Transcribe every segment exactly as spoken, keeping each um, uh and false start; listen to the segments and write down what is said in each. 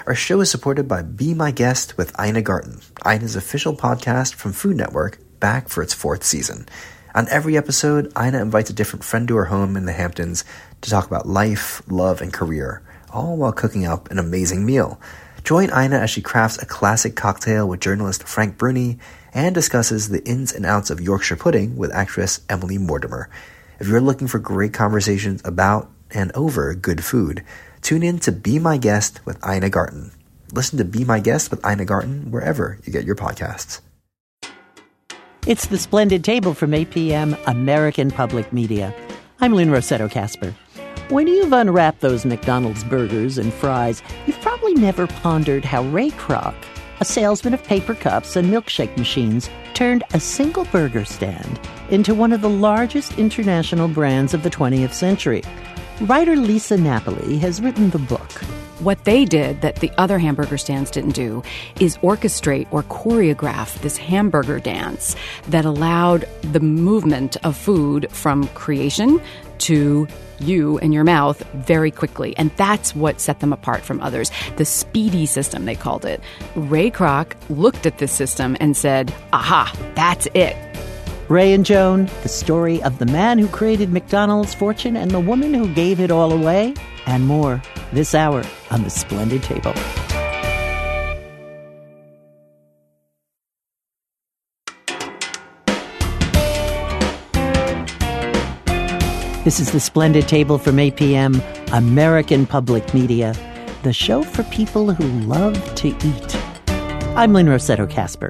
Our show is supported by Be My Guest with Ina Garten, Ina's official podcast from Food Network, back for its fourth season. On every episode, Ina invites a different friend to her home in the Hamptons to talk about life, love, and career, all while cooking up an amazing meal. Join Ina as she crafts a classic cocktail with journalist Frank Bruni and discusses the ins and outs of Yorkshire pudding with actress Emily Mortimer. If you're looking for great conversations about and over good food, tune in to Be My Guest with Ina Garten. Listen to Be My Guest with Ina Garten wherever you get your podcasts. It's The Splendid Table from eight p.m. American Public Media. I'm Lynn Rossetto Kasper. When you've unwrapped those McDonald's burgers and fries, you've probably never pondered how Ray Kroc, a salesman of paper cups and milkshake machines, turned a single burger stand into one of the largest international brands of the twentieth century. Writer Lisa Napoli has written the book. What they did that the other hamburger stands didn't do is orchestrate or choreograph this hamburger dance that allowed the movement of food from creation to you and your mouth very quickly. And that's what set them apart from others. The speedy system, they called it. Ray Kroc looked at this system and said, aha, that's it. Ray and Joan, the story of the man who created McDonald's fortune and the woman who gave it all away, and more, this hour on The Splendid Table. This is The Splendid Table from eight p.m. American Public Media, the show for people who love to eat. I'm Lynn Rossetto Kasper.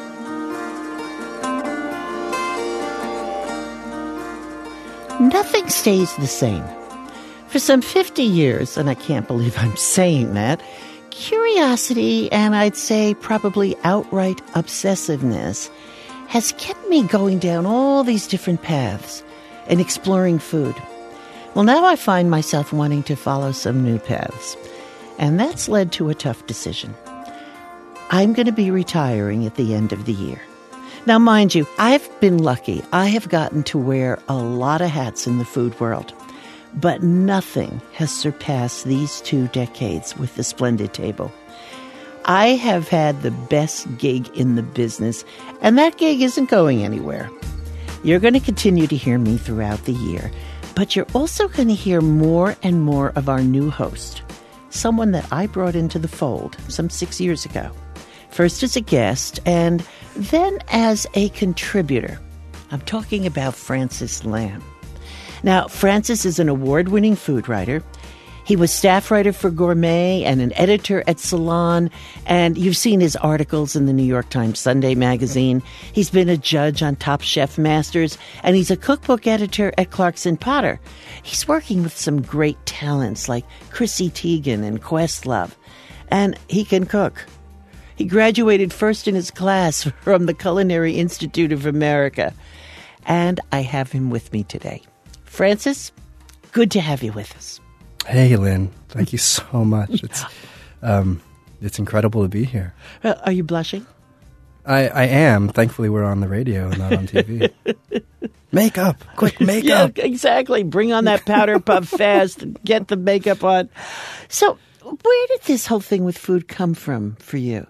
Nothing stays the same. For some fifty years, and I can't believe I'm saying that, curiosity, and I'd say probably outright obsessiveness, has kept me going down all these different paths and exploring food. Well, now I find myself wanting to follow some new paths, and that's led to a tough decision. I'm going to be retiring at the end of the year. Now, mind you, I've been lucky. I have gotten to wear a lot of hats in the food world, but nothing has surpassed these two decades with The Splendid Table. I have had the best gig in the business, and that gig isn't going anywhere. You're going to continue to hear me throughout the year, but you're also going to hear more and more of our new host, someone that I brought into the fold some six years ago. First as a guest, and then as a contributor. I'm talking about Francis Lam. Now, Francis is an award-winning food writer. He was staff writer for Gourmet and an editor at Salon, and you've seen his articles in the New York Times Sunday magazine. He's been a judge on Top Chef Masters, and he's a cookbook editor at Clarkson Potter. He's working with some great talents like Chrissy Teigen and Questlove, and he can cook. He graduated first in his class from the Culinary Institute of America. And I have him with me today. Francis, good to have you with us. Hey, Lynn. Thank you so much. It's um, it's incredible to be here. Uh, are you blushing? I, I am. Thankfully, we're on the radio and not on T V. Makeup. Quick makeup. Yeah, exactly. Bring on that powder puff fast and get the makeup on. So where did this whole thing with food come from for you?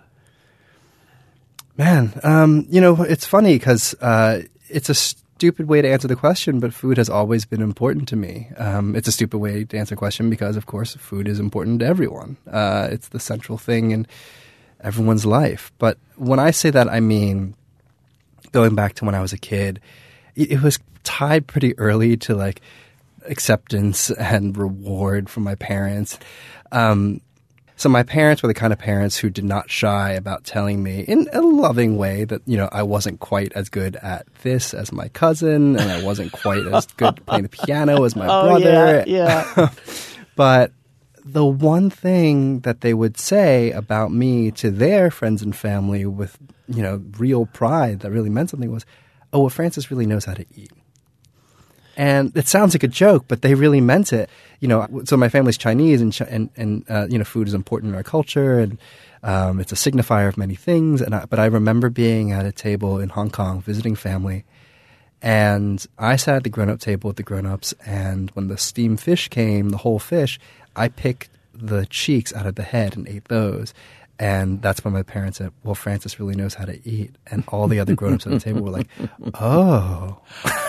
Man, um, you know, it's funny because uh, it's a stupid way to answer the question, but food has always been important to me. Um, it's a stupid way to answer the question because, of course, food is important to everyone. Uh, it's the central thing in everyone's life. But when I say that, I mean, going back to when I was a kid, it, it was tied pretty early to like acceptance and reward from my parents. Um So my parents were the kind of parents who did not shy about telling me in a loving way that, you know, I wasn't quite as good at this as my cousin and I wasn't quite as good playing the piano as my oh, brother. Yeah, yeah. But the one thing that they would say about me to their friends and family with, you know, real pride that really meant something was, oh, well, Francis really knows how to eat. And it sounds like a joke, but they really meant it. You know, so my family's Chinese, and and, and uh, you know, food is important in our culture, and um, it's a signifier of many things. And I, but I remember being at a table in Hong Kong visiting family, and I sat at the grown-up table with the grown-ups. And when the steamed fish came, the whole fish, I picked the cheeks out of the head and ate those. And that's when my parents said, well, Francis really knows how to eat. And all the other grown-ups at the table were like, oh.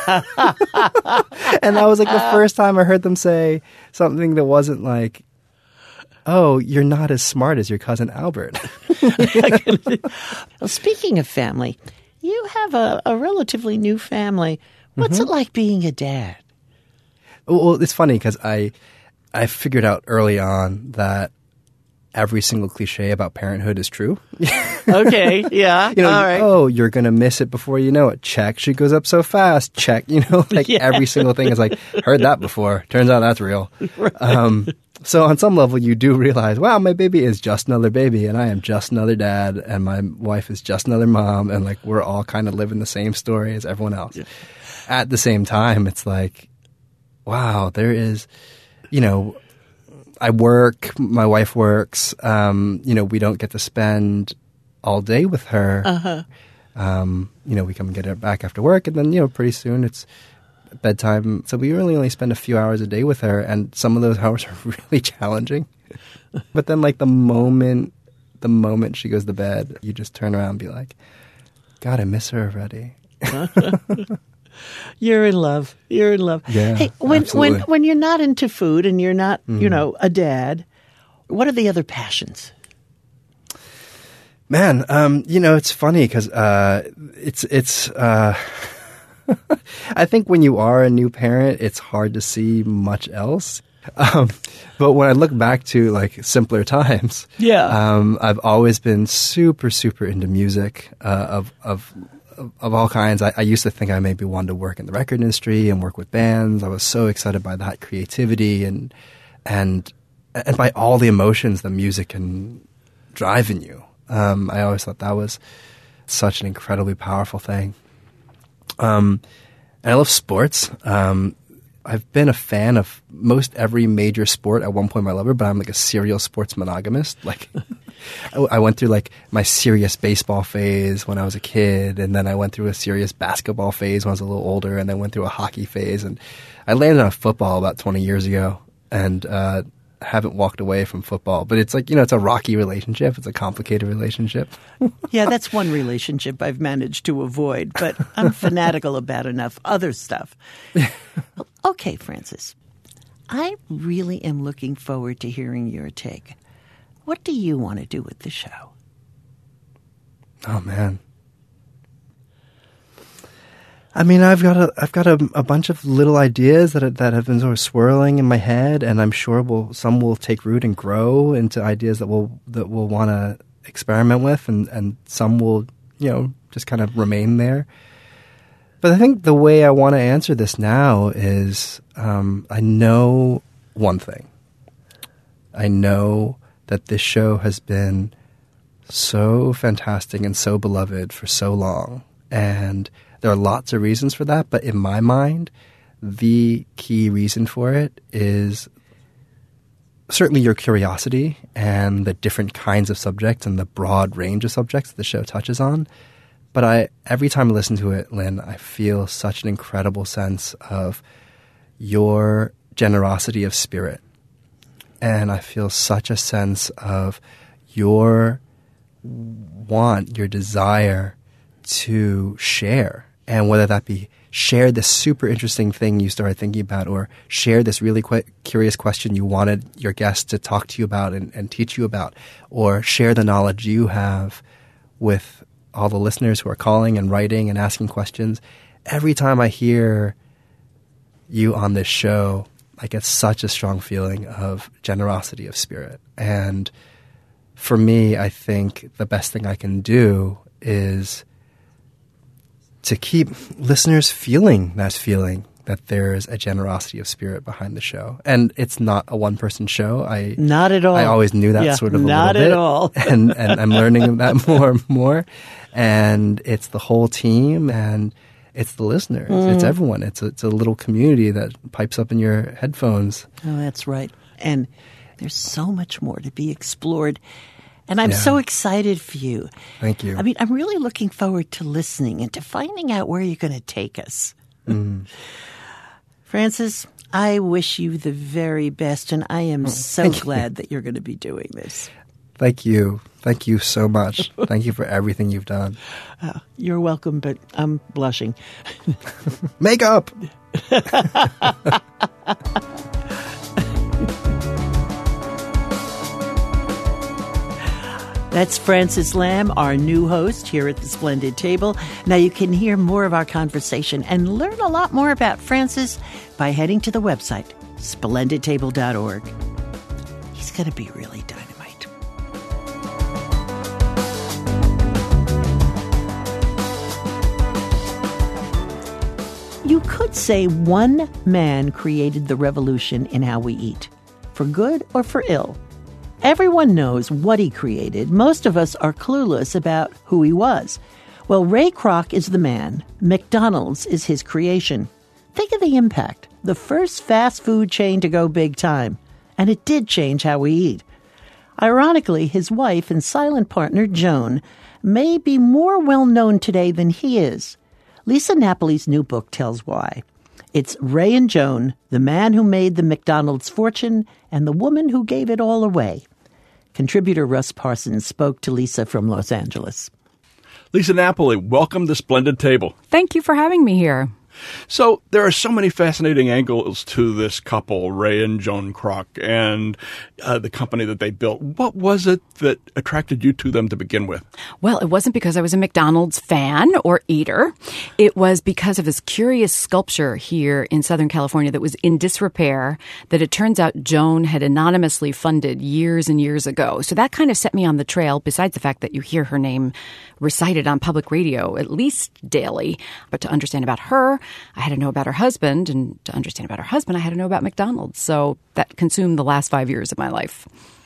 And that was like the first time I heard them say something that wasn't like, oh, you're not as smart as your cousin Albert. Well, speaking of family, you have a, a relatively new family. What's mm-hmm. it like being a dad? Well, it's funny because I, I figured out early on that every single cliche about parenthood is true. Okay, yeah, you know, all right. Oh, you're going to miss it before you know it. Check, she goes up so fast. Check, you know, like yeah. every single thing is like, heard that before. Turns out that's real. Right. Um, so on some level, you do realize, wow, my baby is just another baby, and I am just another dad, and my wife is just another mom, and like we're all kind of living the same story as everyone else. Yeah. At the same time, it's like, wow, there is, you know, I work, my wife works, um, you know, we don't get to spend all day with her. Uh-huh. Um, you know, we come and get her back after work, and then, you know, pretty soon it's bedtime. So we really only spend a few hours a day with her, and some of those hours are really challenging. But then, like, the moment, the moment she goes to bed, you just turn around and be like, God, I miss her already. You're in love. You're in love. Yeah, hey, when absolutely. when when you're not into food and you're not, mm. you know, a dad, what are the other passions? Man, um, you know, it's funny because uh, it's it's. Uh, I think when you are a new parent, it's hard to see much else. Um, but when I look back to like simpler times, yeah, um, I've always been super super into music uh, of of. of all kinds. I, I used to think I maybe wanted to work in the record industry and work with bands. I was so excited by that creativity and and and by all the emotions that music can drive in you. Um, I always thought that was such an incredibly powerful thing. Um, and I love sports. Um, I've been a fan of most every major sport at one point in my life, but I'm like a serial sports monogamist. Like, I went through like my serious baseball phase when I was a kid, and then I went through a serious basketball phase when I was a little older, and then went through a hockey phase, and I landed on football about twenty years ago, and uh, haven't walked away from football. But it's like, you know, it's a rocky relationship. It's a complicated relationship. Yeah, that's one relationship I've managed to avoid, but I'm fanatical about enough other stuff. Okay, Francis, I really am looking forward to hearing your take. What do you want to do with the show? Oh, man. I mean, I've got a, I've got a, a bunch of little ideas that that have been sort of swirling in my head, and I'm sure will some will take root and grow into ideas that we'll that we'll want to experiment with, and, and some will, you know, just kind of remain there. But I think the way I want to answer this now is um, I know one thing. I know that this show has been so fantastic and so beloved for so long. And there are lots of reasons for that. But in my mind, the key reason for it is certainly your curiosity and the different kinds of subjects and the broad range of subjects the show touches on. But I, every time I listen to it, Lynn, I feel such an incredible sense of your generosity of spirit. And I feel such a sense of your want, your desire to share. And whether that be share this super interesting thing you started thinking about, or share this really qu- curious question you wanted your guests to talk to you about and, and teach you about, or share the knowledge you have with all the listeners who are calling and writing and asking questions. Every time I hear you on this show, I get such a strong feeling of generosity of spirit. And for me, I think the best thing I can do is to keep listeners feeling that feeling that there's a generosity of spirit behind the show. And it's not a one-person show. I Not at all. I always knew that yeah, sort of a not little bit. Not at all. and, and I'm learning that more and more. And it's the whole team, and it's the listeners. Mm. It's everyone. It's a, it's a little community that pipes up in your headphones. Oh, that's right. And there's so much more to be explored. And I'm yeah. so excited for you. Thank you. I mean, I'm really looking forward to listening and to finding out where you're going to take us. Mm. Francis, I wish you the very best, and I am so glad that you're going to be doing this. Thank you. Thank you so much. Thank you for everything you've done. Uh, you're welcome, but I'm blushing. Makeup! That's Francis Lam, our new host here at the Splendid Table. Now you can hear more of our conversation and learn a lot more about Francis by heading to the website, splendid table dot org. He's going to be really dynamite. You could say one man created the revolution in how we eat, for good or for ill. Everyone knows what he created. Most of us are clueless about who he was. Well, Ray Kroc is the man. McDonald's is his creation. Think of the impact. The first fast food chain to go big time. And it did change how we eat. Ironically, his wife and silent partner, Joan, may be more well-known today than he is. Lisa Napoli's new book tells why. It's Ray and Joan, the man who made the McDonald's fortune and the woman who gave it all away. Contributor Russ Parsons spoke to Lisa from Los Angeles. Lisa Napoli, welcome to Splendid Table. Thank you for having me here. So there are so many fascinating angles to this couple, Ray and Joan Kroc, and uh, the company that they built. What was it that attracted you to them to begin with? Well, it wasn't because I was a McDonald's fan or eater. It was because of this curious sculpture here in Southern California that was in disrepair that it turns out Joan had anonymously funded years and years ago. So that kind of set me on the trail, besides the fact that you hear her name recited on public radio at least daily. But to understand about her, I had to know about her husband, and to understand about her husband, I had to know about McDonald's. So that consumed the last five years of my life.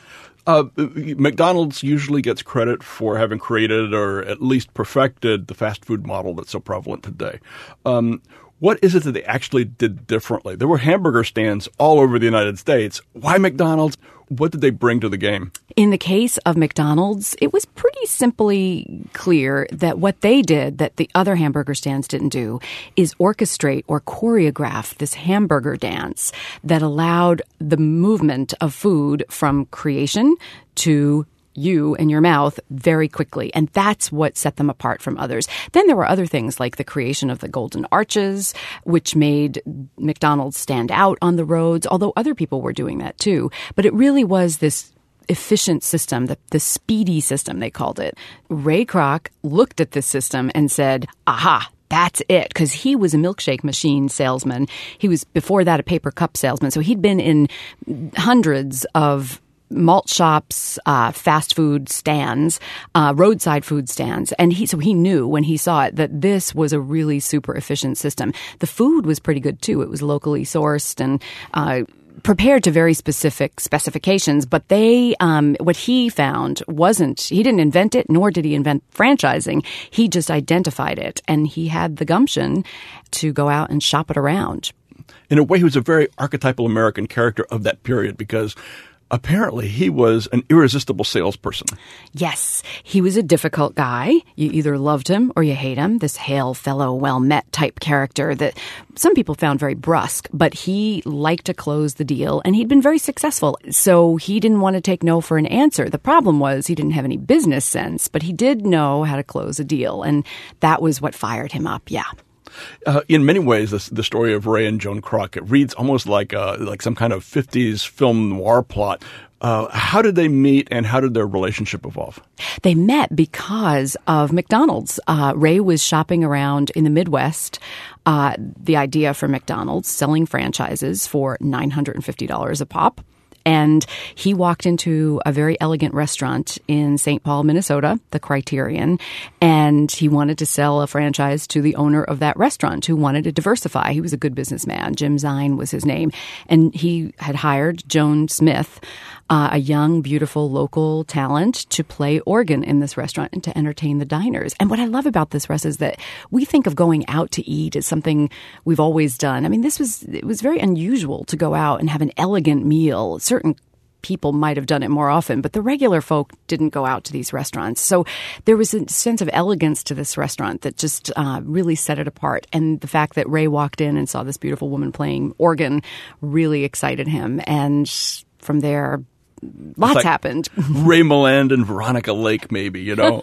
Uh, McDonald's usually gets credit for having created or at least perfected the fast food model that's so prevalent today. Um, what is it that they actually did differently? There were hamburger stands all over the United States. Why McDonald's? What did they bring to the game? In the case of McDonald's, it was pretty simply clear that what they did that the other hamburger stands didn't do is orchestrate or choreograph this hamburger dance that allowed the movement of food from creation to you and your mouth very quickly. And that's what set them apart from others. Then there were other things like the creation of the golden arches, which made McDonald's stand out on the roads, although other people were doing that too. But it really was this efficient system, the, the speedy system, they called it. Ray Kroc looked at this system and said, aha, that's it, because he was a milkshake machine salesman. He was, before that, a paper cup salesman. So he'd been in hundreds of malt shops, uh, fast food stands, uh, roadside food stands. And he, so he knew when he saw it that this was a really super efficient system. The food was pretty good too. It was locally sourced and, uh, prepared to very specific specifications, but they, um, what he found wasn't, he didn't invent it, nor did he invent franchising. He just identified it, and he had the gumption to go out and shop it around. In a way, he was a very archetypal American character of that period because apparently he was an irresistible salesperson. Yes, he was a difficult guy. You either loved him or you hate him. This hail fellow, well-met type character that some people found very brusque, but he liked to close the deal, and he'd been very successful. So he didn't want to take no for an answer. The problem was he didn't have any business sense, but he did know how to close a deal, and that was what fired him up, yeah. Uh, in many ways, this, the story of Ray and Joan Kroc, it reads almost like uh, like some kind of fifties film noir plot. Uh, how did they meet, and how did their relationship evolve? They met because of McDonald's. Uh, Ray was shopping around in the Midwest. Uh, the idea for McDonald's, selling franchises for nine hundred fifty dollars a pop. And he walked into a very elegant restaurant in Saint Paul, Minnesota, the Criterion, and he wanted to sell a franchise to the owner of that restaurant who wanted to diversify. He was a good businessman. Jim Zine was his name. And he had hired Joan Smith, uh, a young, beautiful local talent, to play organ in this restaurant and to entertain the diners. And what I love about this, Russ, is that we think of going out to eat as something we've always done. I mean, this was, it was very unusual to go out and have an elegant meal. Certain people might have done it more often, but the regular folk didn't go out to these restaurants. So there was a sense of elegance to this restaurant that just uh, really set it apart. And the fact that Ray walked in and saw this beautiful woman playing organ really excited him. And from there, lots like happened. Ray Milland and Veronica Lake, maybe, you know?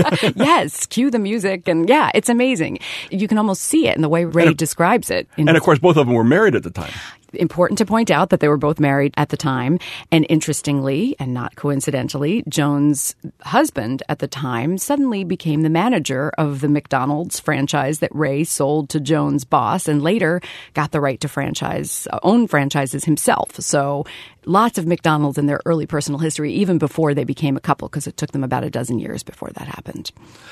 Yes, cue the music. And yeah, it's amazing. You can almost see it in the way Ray and, describes it. And of course, both of them were married at the time. Important to point out that they were both married at the time. And interestingly, and not coincidentally, Joan's husband at the time suddenly became the manager of the McDonald's franchise that Ray sold to Joan's boss, and later got the right to franchise, own franchises himself. So lots of McDonald's in their early personal history, even before they became a couple, because it took them about a dozen years before that happened.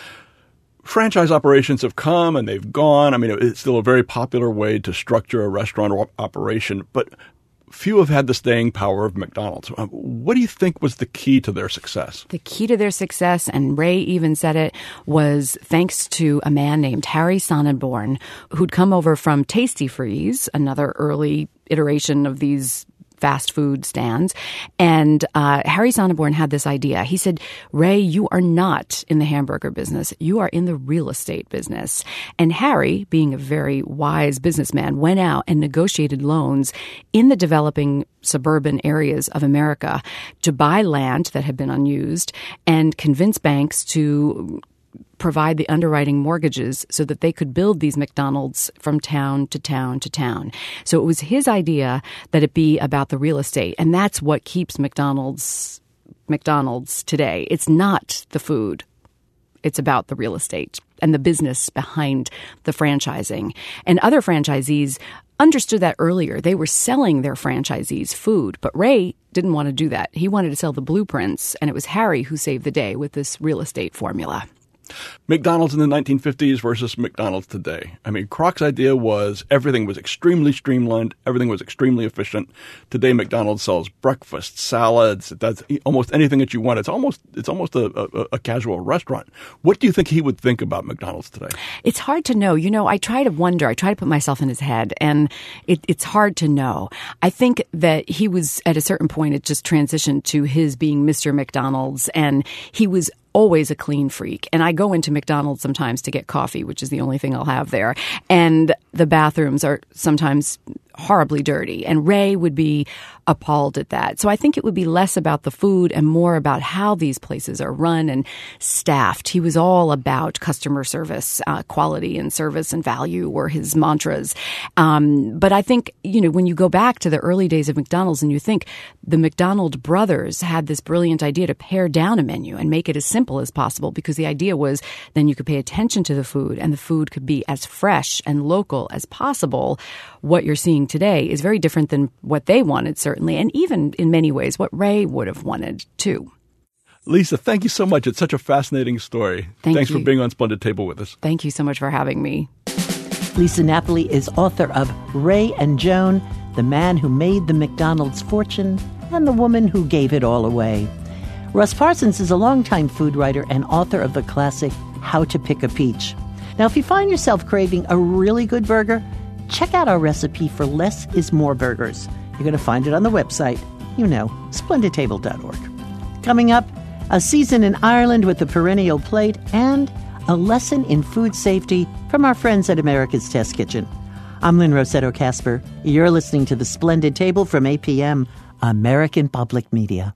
Franchise operations have come and they've gone. I mean, it's still a very popular way to structure a restaurant or operation, but few have had the staying power of McDonald's. What do you think was the key to their success? The key to their success, and Ray even said it, was thanks to a man named Harry Sonnenborn, who'd come over from Tasty Freeze, another early iteration of these fast food stands. And uh, Harry Sonnenborn had this idea. He said, Ray, you are not in the hamburger business. You are in the real estate business. And Harry, being a very wise businessman, went out and negotiated loans in the developing suburban areas of America to buy land that had been unused and convince banks to provide the underwriting mortgages so that they could build these McDonald's from town to town to town. So it was his idea that it be about the real estate. And that's what keeps McDonald's McDonald's today. It's not the food. It's about the real estate and the business behind the franchising. And other franchisees understood that earlier. They were selling their franchisees food, but Ray didn't want to do that. He wanted to sell the blueprints, and it was Harry who saved the day with this real estate formula. McDonald's in the nineteen fifties versus McDonald's today. I mean, Kroc's idea was everything was extremely streamlined. Everything was extremely efficient. Today, McDonald's sells breakfast, salads. It does almost anything that you want. It's almost it's almost a, a, a casual restaurant. What do you think he would think about McDonald's today? It's hard to know. You know, I try to wonder. I try to put myself in his head, and it, it's hard to know. I think that he was, at a certain point, it just transitioned to his being Mister McDonald's, and he was always a clean freak. And I go into McDonald's sometimes to get coffee, which is the only thing I'll have there. And the bathrooms are sometimes horribly dirty. And Ray would be appalled at that. So I think it would be less about the food and more about how these places are run and staffed. He was all about customer service, uh, quality and service and value were his mantras. Um, but I think, you know, when you go back to the early days of McDonald's and you think the McDonald brothers had this brilliant idea to pare down a menu and make it as simple as possible, because the idea was then you could pay attention to the food and the food could be as fresh and local as possible. What you're seeing today is very different than what they wanted, certainly, and even in many ways what Ray would have wanted too. Lisa, thank you so much. It's such a fascinating story. Thank Thanks you. for being on Splendid Table with us. Thank you so much for having me. Lisa Napoli is author of Ray and Joan, The Man Who Made the McDonald's Fortune and the Woman Who Gave It All Away. Russ Parsons is a longtime food writer and author of the classic How to Pick a Peach. Now, if you find yourself craving a really good burger, check out our recipe for Less is More burgers. You're going to find it on the website, you know, splendid table dot org. Coming up, a season in Ireland with the Perennial Plate and a lesson in food safety from our friends at America's Test Kitchen. I'm Lynn Rossetto Kasper. You're listening to The Splendid Table from A P M, American Public Media.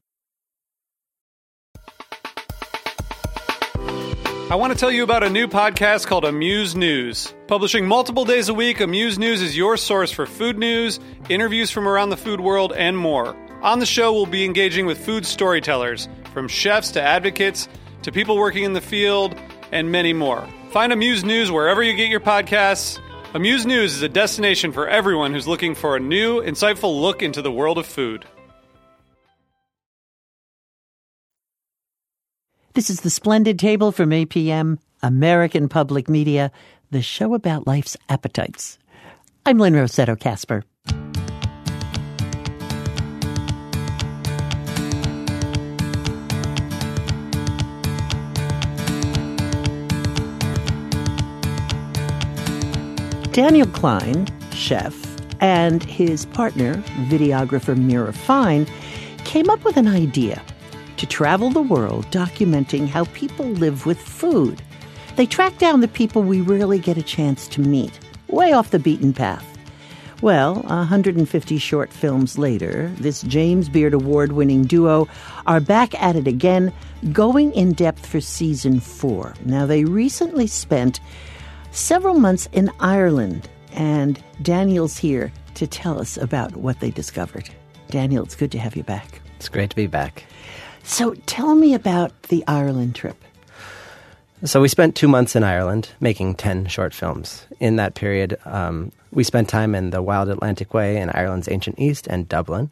I want to tell you about a new podcast called Amuse News. Publishing multiple days a week, Amuse News is your source for food news, interviews from around the food world, and more. On the show, we'll be engaging with food storytellers, from chefs to advocates to people working in the field, and many more. Find Amuse News wherever you get your podcasts. Amuse News is a destination for everyone who's looking for a new, insightful look into the world of food. This is The Splendid Table from A P M, American Public Media, the show about life's appetites. I'm Lynn Rossetto Kasper. Daniel Klein, chef, and his partner, videographer Mira Fine, came up with an idea to travel the world documenting how people live with food. They tracked down the people we rarely get a chance to meet, way off the beaten path. Well, one hundred fifty short films later, this James Beard Award-winning duo are back at it again, going in depth for season four. Now, they recently spent several months in Ireland, and Daniel's here to tell us about what they discovered. Daniel, it's good to have you back. It's great to be back. So tell me about the Ireland trip. So we spent two months in Ireland making ten short films. In that period, um, we spent time in the Wild Atlantic Way in Ireland's ancient East and Dublin.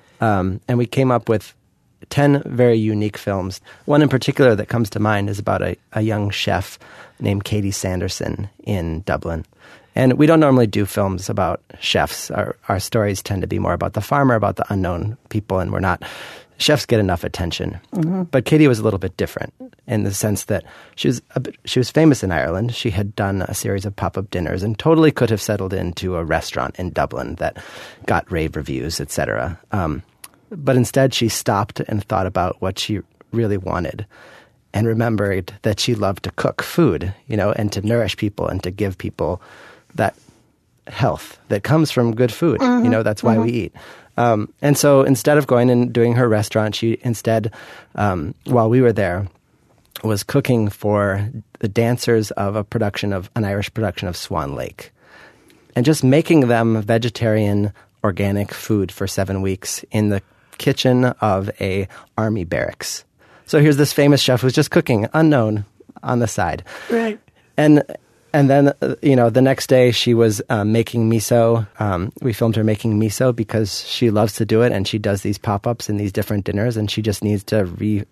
Um, and we came up with ten very unique films. One in particular that comes to mind is about a, a young chef named Katie Sanderson in Dublin. And we don't normally do films about chefs. Our, our stories tend to be more about the farmer, about the unknown people, and we're not... Chefs get enough attention. Mm-hmm. But Katie was a little bit different in the sense that she was a bit, she was famous in Ireland. She had done a series of pop-up dinners and totally could have settled into a restaurant in Dublin that got rave reviews, et cetera. Um, but instead, she stopped and thought about what she really wanted and remembered that she loved to cook food, you know, and to nourish people and to give people that health that comes from good food. Mm-hmm. You know, that's why mm-hmm. we eat. Um, and so instead of going and doing her restaurant, she instead, um, while we were there, was cooking for the dancers of a production of an Irish production of Swan Lake, and just making them vegetarian, organic food for seven weeks in the kitchen of a army barracks. So here's this famous chef who's just cooking, unknown, on the side. Right. And And then, uh, you know, the next day she was um, making miso. Um, we filmed her making miso because she loves to do it, and she does these pop-ups in these different dinners, and she just needs to re-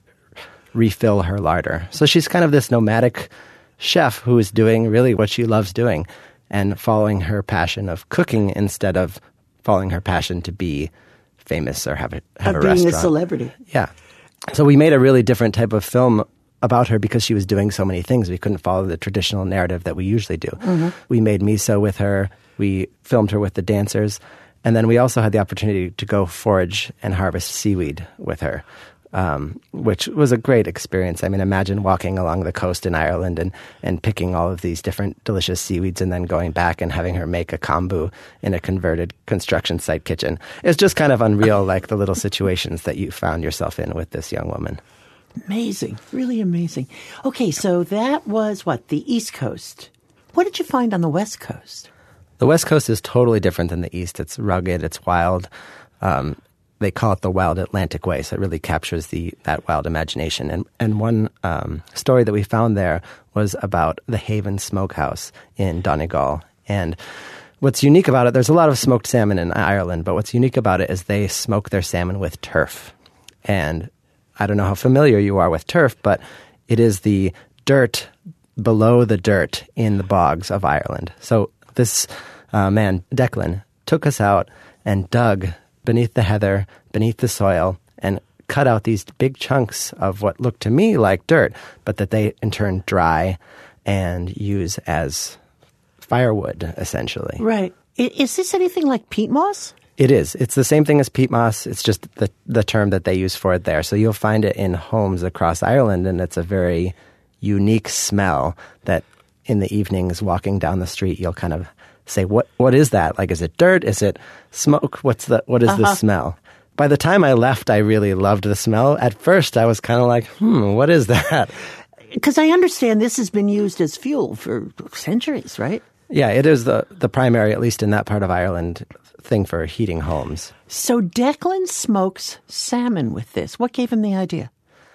refill her larder. So she's kind of this nomadic chef who is doing really what she loves doing and following her passion of cooking instead of following her passion to be famous or have a, have of a being restaurant. a celebrity. Yeah. So we made a really different type of film about her because she was doing so many things. We couldn't follow the traditional narrative that we usually do. Mm-hmm. We made miso with her. We filmed her with the dancers. And then we also had the opportunity to go forage and harvest seaweed with her, um, which was a great experience. I mean, imagine walking along the coast in Ireland and, and picking all of these different delicious seaweeds and then going back and having her make a kombu in a converted construction site kitchen. It's just kind of unreal, like the little situations that you found yourself in with this young woman. Amazing. Really amazing. Okay, so that was what? The East Coast. What did you find on the West Coast? The West Coast is totally different than the East. It's rugged. It's wild. Um, they call it the Wild Atlantic Way, so it really captures the that wild imagination. And and one um, story that we found there was about the Haven Smokehouse in Donegal. And what's unique about it, there's a lot of smoked salmon in Ireland, but what's unique about it is they smoke their salmon with turf. And I don't know how familiar you are with turf, but it is the dirt below the dirt in the bogs of Ireland. So this uh, man, Declan, took us out and dug beneath the heather, beneath the soil, and cut out these big chunks of what looked to me like dirt, but that they in turn dry and use as firewood, essentially. Right. Is this anything like peat moss? It is. It's the same thing as peat moss. It's just the the term that they use for it there. So you'll find it in homes across Ireland, and it's a very unique smell that in the evenings walking down the street, you'll kind of say, what what is that? Like, is it dirt? Is it smoke? What's the what is uh-huh. the smell? By the time I left, I really loved the smell. At first, I was kind of like, hmm, what is that? Because I understand this has been used as fuel for centuries, right? Yeah, it is the, the primary, at least in that part of Ireland, thing for heating homes. So Declan smokes salmon with this. What gave him the idea?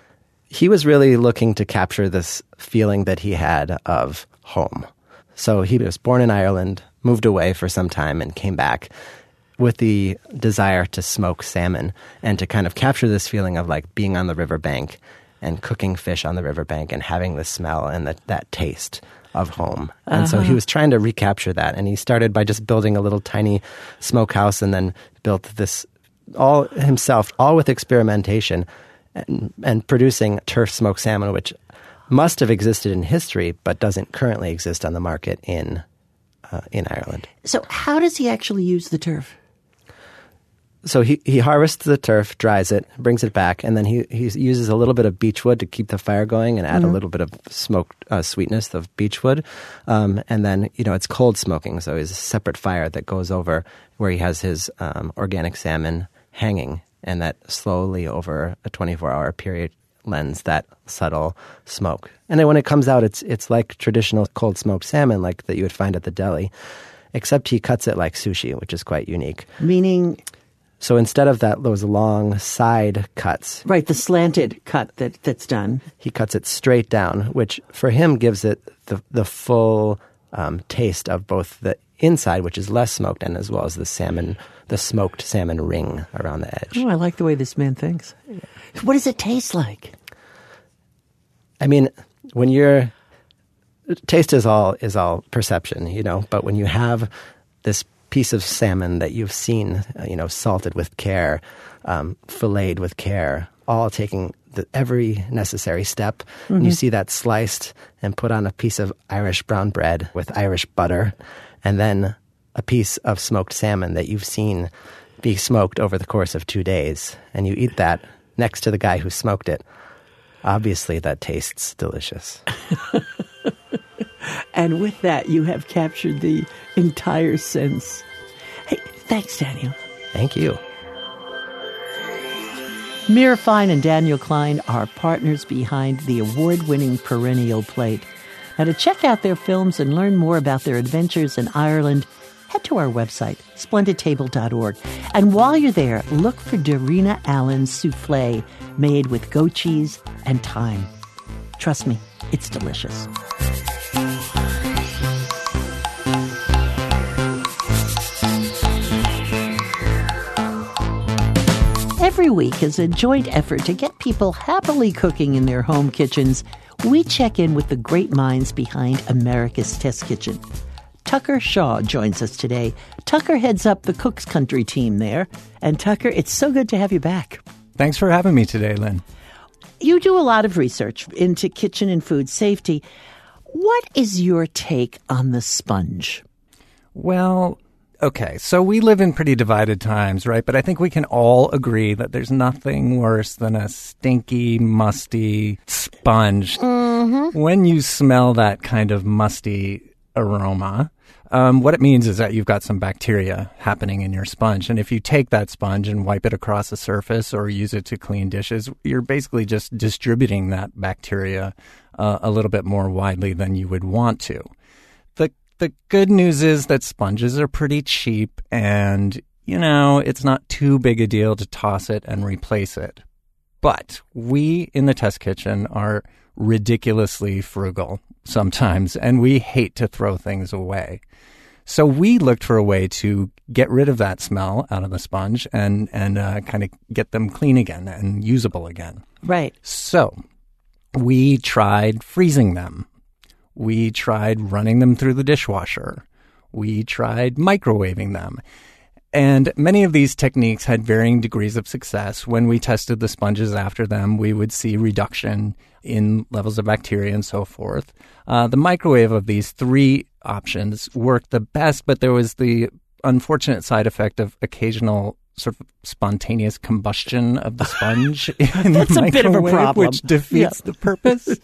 He was really looking to capture this feeling that he had of home. So he was born in Ireland, moved away for some time, and came back with the desire to smoke salmon and to kind of capture this feeling of like being on the riverbank and cooking fish on the riverbank and having the smell and the, that taste of home. And uh-huh. so he was trying to recapture that. And he started by just building a little tiny smokehouse and then built this all himself, all with experimentation and, and producing turf smoked salmon, which must have existed in history, but doesn't currently exist on the market in uh, in Ireland. So how does he actually use the turf? So he, he harvests the turf, dries it, brings it back, and then he, he uses a little bit of beechwood to keep the fire going and add mm-hmm. a little bit of smoked uh, sweetness of beechwood. Um, and then, you know, it's cold smoking, so it's a separate fire that goes over where he has his um, organic salmon hanging, and that slowly over a twenty-four hour period lends that subtle smoke. And then when it comes out, it's it's like traditional cold smoked salmon like that you would find at the deli, except he cuts it like sushi, which is quite unique. Meaning... So instead of that, those long side cuts. Right, the slanted cut that, that's done. He cuts it straight down, which for him gives it the, the full um, taste of both the inside, which is less smoked, and as well as the salmon, the smoked salmon ring around the edge. Oh, I like the way this man thinks. What does it taste like? I mean, when you're... Taste is all is all perception, you know, but when you have this piece of salmon that you've seen, uh, you know, salted with care, um, filleted with care, all taking the, every necessary step. Mm-hmm. And you see that sliced and put on a piece of Irish brown bread with Irish butter, and then a piece of smoked salmon that you've seen be smoked over the course of two days. And you eat that next to the guy who smoked it. Obviously, that tastes delicious. And with that, you have captured the entire sense. Hey, thanks, Daniel. Thank you. Mira Fine and Daniel Klein are partners behind the award-winning Perennial Plate. Now, to check out their films and learn more about their adventures in Ireland, head to our website, splendid table dot org. And while you're there, look for Darina Allen's souffle made with goat cheese and thyme. Trust me, it's delicious. Every week is a joint effort to get people happily cooking in their home kitchens. We check in with the great minds behind America's Test Kitchen. Tucker Shaw joins us today. Tucker heads up the Cook's Country team there. And Tucker, it's so good to have you back. Thanks for having me today, Lynn. You do a lot of research into kitchen and food safety. What is your take on the sponge? Well, okay, so we live in pretty divided times, right? But I think we can all agree that there's nothing worse than a stinky, musty sponge. Mm-hmm. When you smell that kind of musty aroma, um, what it means is that you've got some bacteria happening in your sponge. And if you take that sponge and wipe it across a surface or use it to clean dishes, you're basically just distributing that bacteria uh, a little bit more widely than you would want to. The The good news is that sponges are pretty cheap and, you know, it's not too big a deal to toss it and replace it. But we in the test kitchen are ridiculously frugal sometimes, and we hate to throw things away. So we looked for a way to get rid of that smell out of the sponge and, and uh, kind of get them clean again and usable again. Right. So we tried freezing them. We tried running them through the dishwasher. We tried microwaving them. And many of these techniques had varying degrees of success. When we tested the sponges after them, we would see reduction in levels of bacteria and so forth. Uh, the microwave of these three options worked the best, but there was the unfortunate side effect of occasional sort of spontaneous combustion of the sponge in That's the a bit of a microwave, problem. which defeats Yeah. the purpose.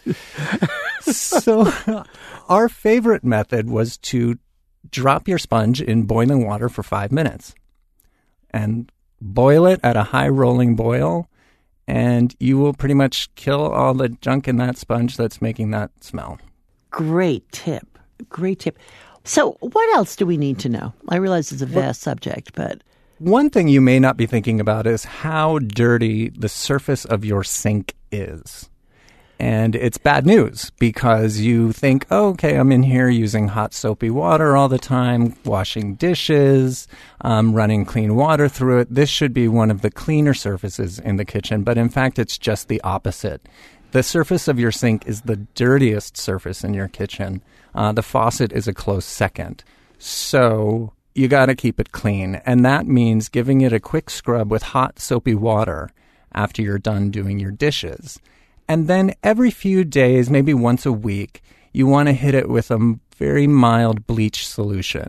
So our favorite method was to drop your sponge in boiling water for five minutes and boil it at a high rolling boil, and you will pretty much kill all the junk in that sponge that's making that smell. Great tip. Great tip. So what else do we need to know? I realize it's a vast subject, but... One thing you may not be thinking about is how dirty the surface of your sink is. And it's bad news because you think, oh, okay, I'm in here using hot soapy water all the time, washing dishes, um, running clean water through it. This should be one of the cleaner surfaces in the kitchen. But in fact, it's just the opposite. The surface of your sink is the dirtiest surface in your kitchen. Uh, the faucet is a close second. So you got to keep it clean. And that means giving it a quick scrub with hot soapy water after you're done doing your dishes. And then every few days, maybe once a week, you want to hit it with a very mild bleach solution.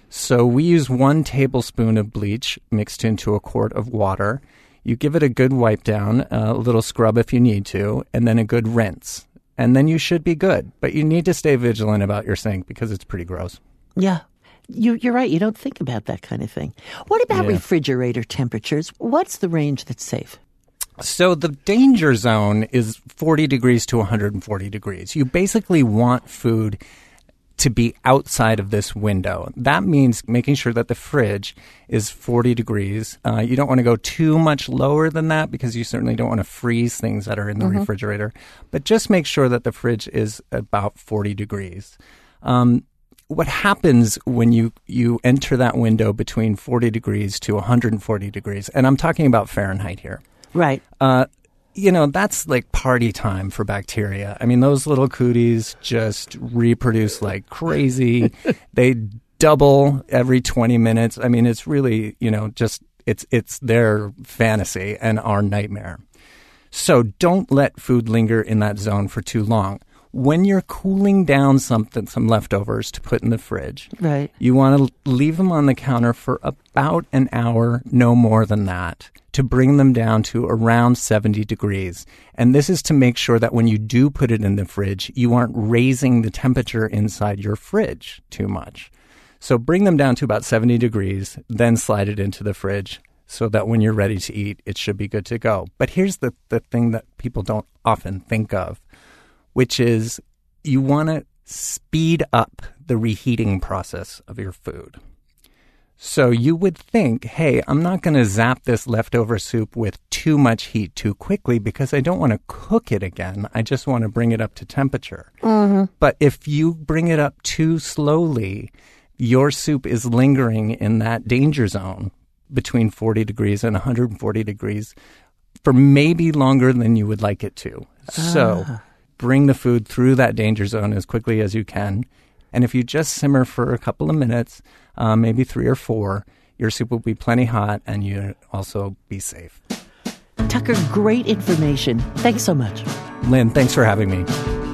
So we use one tablespoon of bleach mixed into a quart of water. You give it a good wipe down, a little scrub if you need to, and then a good rinse. And then you should be good. But you need to stay vigilant about your sink because it's pretty gross. Yeah. You, you're right. You don't think about that kind of thing. What about Yeah. refrigerator temperatures? What's the range that's safe? So the danger zone is forty degrees to one hundred forty degrees. You basically want food to be outside of this window. That means making sure that the fridge is forty degrees. Uh, you don't want to go too much lower than that because you certainly don't want to freeze things that are in the mm-hmm. refrigerator. But just make sure that the fridge is about forty degrees. Um, what happens when you, you enter that window between forty degrees to one hundred forty degrees, and I'm talking about Fahrenheit here. Right. Uh, you know, that's like party time for bacteria. I mean, those little cooties just reproduce like crazy. They double every twenty minutes. I mean, it's really, you know, just it's it's their fantasy and our nightmare. So don't let food linger in that zone for too long. When you're cooling down something, some leftovers to put in the fridge, right, you want to leave them on the counter for about an hour, no more than that, to bring them down to around seventy degrees. And this is to make sure that when you do put it in the fridge, you aren't raising the temperature inside your fridge too much. So bring them down to about seventy degrees, then slide it into the fridge so that when you're ready to eat, it should be good to go. But here's the, the thing that people don't often think of, which is you want to speed up the reheating process of your food. So you would think, hey, I'm not going to zap this leftover soup with too much heat too quickly because I don't want to cook it again. I just want to bring it up to temperature. Mm-hmm. But if you bring it up too slowly, your soup is lingering in that danger zone between forty degrees and one hundred forty degrees for maybe longer than you would like it to. Ah. So bring the food through that danger zone as quickly as you can. And if you just simmer for a couple of minutes, uh, maybe three or four, your soup will be plenty hot and you'll also be safe. Tucker, great information. Thanks so much. Lynn, thanks for having me.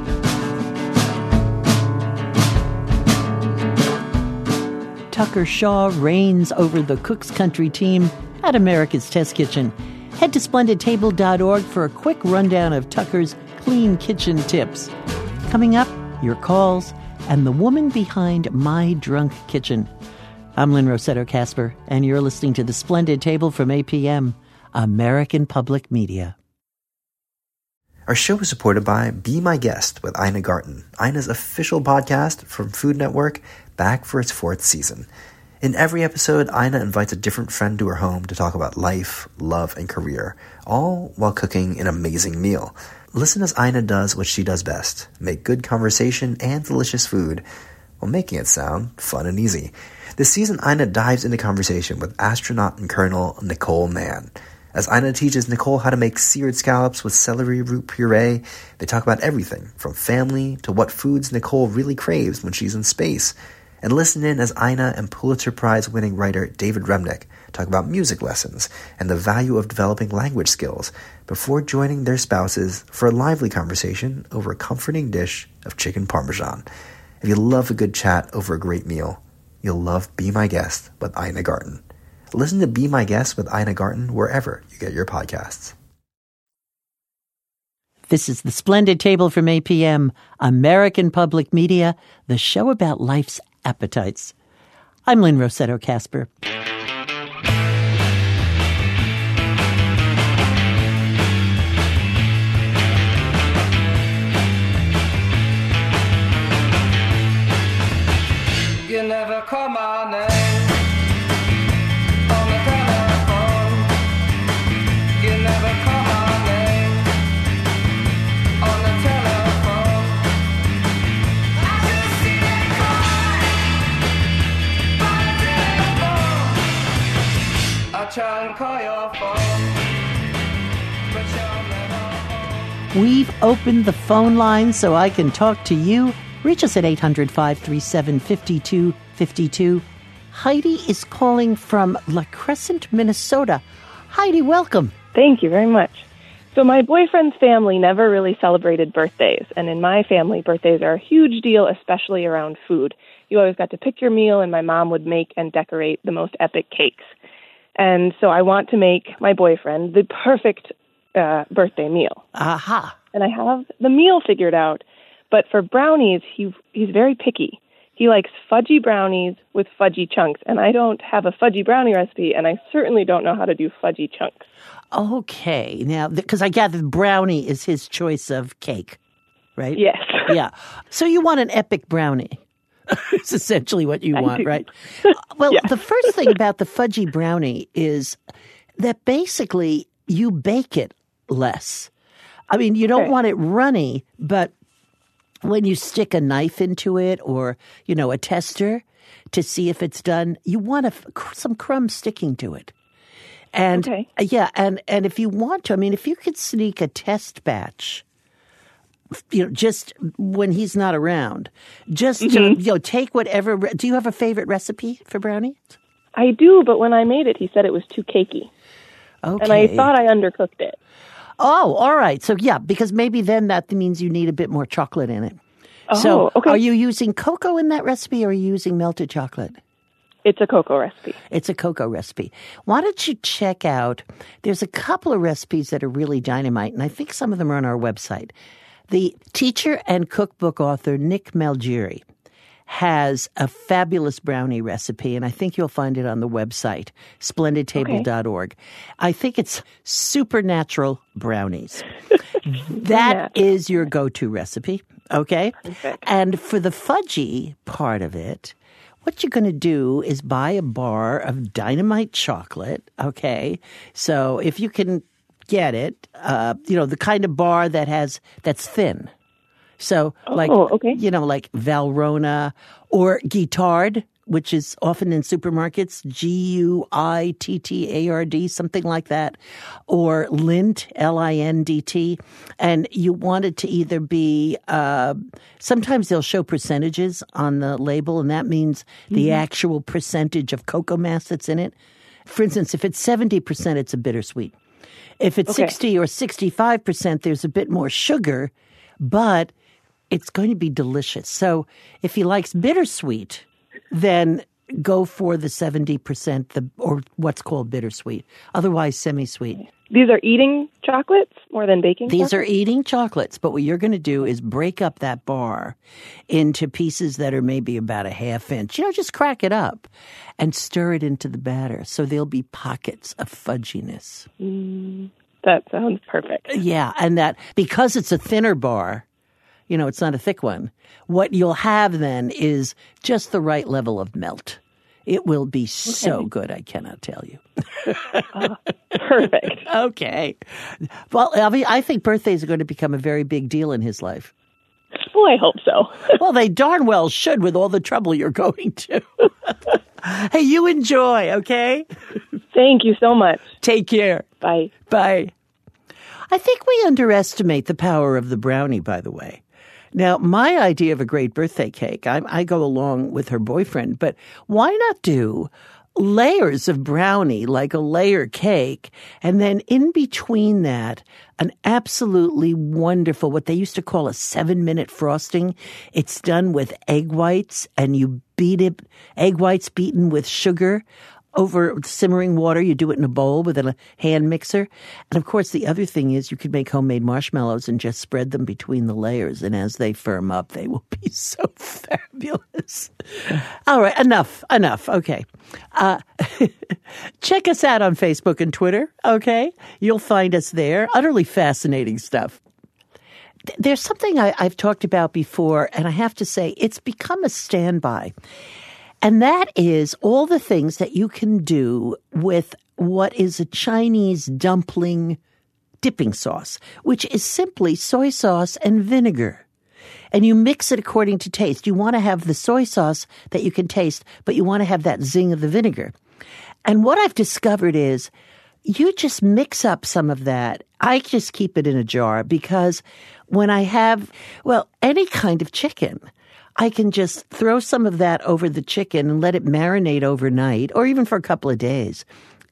Tucker Shaw reigns over the Cook's Country team at America's Test Kitchen. Head to splendid table dot org for a quick rundown of Tucker's clean kitchen tips. Coming up, your calls and the woman behind My Drunk Kitchen. I'm Lynn Rossetto Kasper, and you're listening to The Splendid Table from A P M, American Public Media. Our show is supported by Be My Guest with Ina Garten, Ina's official podcast from Food Network, back for its fourth season. In every episode, Ina invites a different friend to her home to talk about life, love, and career, all while cooking an amazing meal. Listen as Ina does what she does best, make good conversation and delicious food, while making it sound fun and easy. This season, Ina dives into conversation with astronaut and Colonel Nicole Mann. As Ina teaches Nicole how to make seared scallops with celery root puree, they talk about everything from family to what foods Nicole really craves when she's in space. And listen in as Ina and Pulitzer Prize-winning writer David Remnick talk about music lessons and the value of developing language skills before joining their spouses for a lively conversation over a comforting dish of chicken parmesan. If you love a good chat over a great meal, you'll love Be My Guest with Ina Garten. Listen to Be My Guest with Ina Garten wherever you get your podcasts. This is The Splendid Table from A P M, American Public Media, the show about life's appetites. I'm Lynn Rossetto Kasper. You never call my name on the telephone. You never call my name on the telephone. I just see that cry by the telephone. I try and call your phone, but you're never home. We've opened the phone line so I can talk to you. Reach us at eight hundred, five three seven, five two five two. Heidi is calling from La Crescent, Minnesota. Heidi, welcome. Thank you very much. So my boyfriend's family never really celebrated birthdays, and in my family, birthdays are a huge deal, especially around food. You always got to pick your meal, and my mom would make and decorate the most epic cakes. And so I want to make my boyfriend the perfect uh, birthday meal. Aha. And I have the meal figured out, but for brownies, he he's very picky. He likes fudgy brownies with fudgy chunks, and I don't have a fudgy brownie recipe, and I certainly don't know how to do fudgy chunks. Okay. Now, because I gather brownie is his choice of cake, right? Yes. Yeah. So you want an epic brownie. It's essentially what you I want, do. right? Well, Yeah. the first thing about the fudgy brownie is that basically you bake it less. I mean, you don't Okay. want it runny, but when you stick a knife into it or, you know, a tester to see if it's done, you want a, some crumbs sticking to it. And Okay. uh, yeah, and, and if you want to, I mean, if you could sneak a test batch, you know, just when he's not around, just to, Mm-hmm. you know, take whatever. re- Do you have a favorite recipe for brownie? I do, but when I made it, he said it was too cakey. Okay. And I thought I undercooked it. Oh, all right. So yeah, because maybe then that means you need a bit more chocolate in it. Oh, so okay. are you using cocoa in that recipe or are you using melted chocolate? It's a cocoa recipe. It's a cocoa recipe. Why don't you check out, there's a couple of recipes that are really dynamite, and I think some of them are on our website. The teacher and cookbook author Nick Malgeri has a fabulous brownie recipe, and I think you'll find it on the website, splendid table dot org. I think it's supernatural brownies. That is your go-to recipe, okay? Perfect. And for the fudgy part of it, what you're going to do is buy a bar of dynamite chocolate, okay? So if you can get it, uh, you know, the kind of bar that has that's thin. So like, Oh, okay. you know, like Valrhona or Guittard, which is often in supermarkets, G U I T T A R D, something like that, or Lindt, L I N D T. And you want it to either be, uh, sometimes they'll show percentages on the label, and that means the actual percentage of cocoa mass that's in it. For instance, if it's seventy percent, it's a bittersweet. If it's Okay. sixty or sixty-five percent, there's a bit more sugar, but it's going to be delicious. So if he likes bittersweet, then go for the seventy percent, the or what's called bittersweet, otherwise semi-sweet. These are eating chocolates more than baking These are chocolates? eating chocolates, but what you're going to do is break up that bar into pieces that are maybe about a half inch. You know, just crack it up and stir it into the batter. So there'll be pockets of fudginess. That sounds perfect. Yeah, and that because it's a thinner bar, you know, it's not a thick one, what you'll have then is just the right level of melt. It will be so good, I cannot tell you. Perfect. Okay. Well, I mean, I think birthdays are going to become a very big deal in his life. Oh, I hope so. Well, they darn well should with all the trouble you're going to. Hey, you enjoy, okay? Thank you so much. Take care. Bye. Bye. I think we underestimate the power of the brownie, by the way. Now, my idea of a great birthday cake, I, I go along with her boyfriend, but why not do layers of brownie like a layer cake, and then in between that, an absolutely wonderful, what they used to call a seven-minute frosting. It's done with egg whites, and you beat it, egg whites beaten with sugar over simmering water. You do it in a bowl with a hand mixer. And of course, the other thing is you could make homemade marshmallows and just spread them between the layers. And as they firm up, they will be so fabulous. All right, enough, enough. Okay. Uh, check us out on Facebook and Twitter, okay? You'll find us there. Utterly fascinating stuff. There's something I, I've talked about before, and I have to say, it's become a standby. And that is all the things that you can do with what is a Chinese dumpling dipping sauce, which is simply soy sauce and vinegar. And you mix it according to taste. You want to have the soy sauce that you can taste, but you want to have that zing of the vinegar. And what I've discovered is you just mix up some of that. I just keep it in a jar because when I have, well, any kind of chicken, I can just throw some of that over the chicken and let it marinate overnight or even for a couple of days.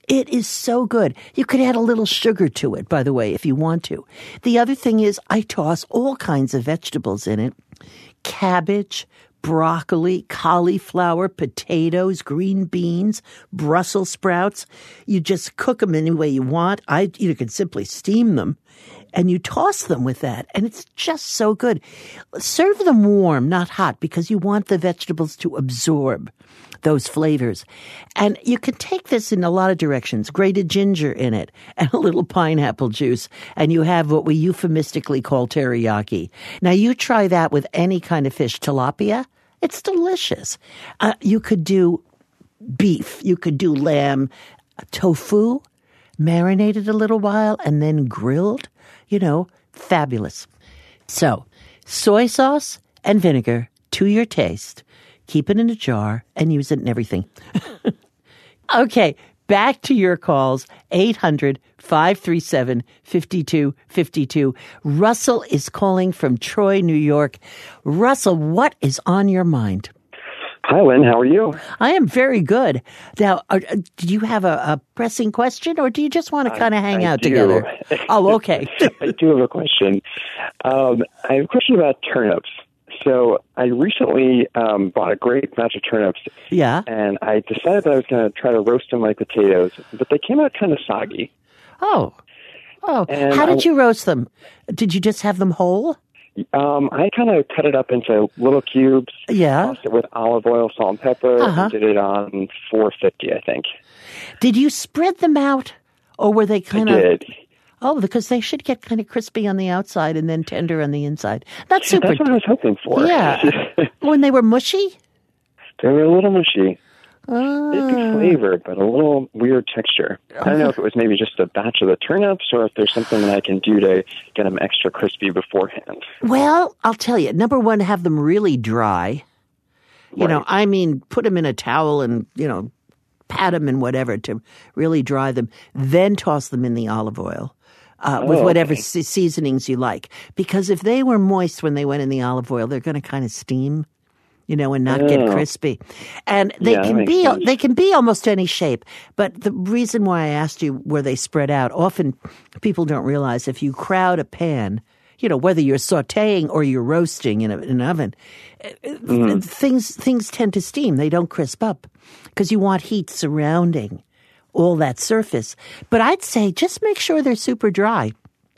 It is so good. You could add a little sugar to it, by the way, if you want to. The other thing is I toss all kinds of vegetables in it. Cabbage, broccoli, cauliflower, potatoes, green beans, Brussels sprouts. You just cook them any way you want. I you can simply steam them, and you toss them with that, and it's just so good. Serve them warm, not hot, because you want the vegetables to absorb those flavors. And you can take this in a lot of directions. Grated ginger in it and a little pineapple juice, and you have what we euphemistically call teriyaki. Now, you try that with any kind of fish. Tilapia, it's delicious. Uh, you could do beef. You could do lamb, tofu, marinated a little while, and then grilled. You know, fabulous. So, soy sauce and vinegar to your taste. Keep it in a jar and use it in everything. Okay, back to your calls. eight hundred, five three seven, five two five two. Russell is calling from Troy, New York. Russell, what is on your mind? Hi, Lynn. How are you? I am very good. Now, are, uh, do you have a, a pressing question, or do you just want to kind of hang I out do. together? Oh, okay. I do have a question. Um, I have a question about turnips. So I recently um, bought a great batch of turnips. Yeah. And I decided that I was going to try to roast them like potatoes, but they came out kind of soggy. Oh. Oh. And How did I- you roast them? Did you just have them whole? Um, I kind of cut it up into little cubes. Yeah. Tossed it with olive oil, salt, and pepper. Uh-huh. And did it on four fifty, I think. Did you spread them out, or were they kind I of? did. Oh, because they should get kind of crispy on the outside and then tender on the inside. That's super. That's what I was hoping for. Yeah. When they were mushy? They were a little mushy. Uh, They'd be flavored, but a little weird texture. I don't know if it was maybe just a batch of the turnips or if there's something that I can do to get them extra crispy beforehand. Well, I'll tell you. Number one, have them really dry. You know, I mean, put them in a towel and, you know, pat them and whatever to really dry them. Then toss them in the olive oil. Uh, with Oh, whatever okay. se- seasonings you like. Because if they were moist when they went in the olive oil, they're going to kind of steam, you know, and not get Oh. crispy. And they Yeah, that can makes be sense. they can be almost any shape. But the reason why I asked you were they spread out, often people don't realize if you crowd a pan, you know, whether you're sautéing or you're roasting in, a, in an oven, Mm-hmm. things things tend to steam. They don't crisp up because you want heat surrounding all that surface. But I'd say just make sure they're super dry.